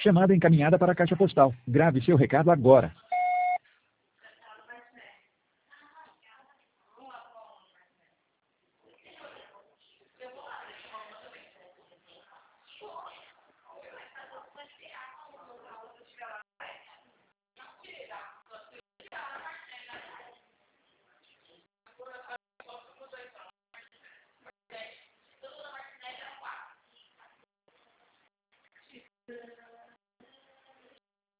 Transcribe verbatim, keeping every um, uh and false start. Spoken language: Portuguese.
Chamada encaminhada para a caixa postal. Grave seu recado agora. Thank you.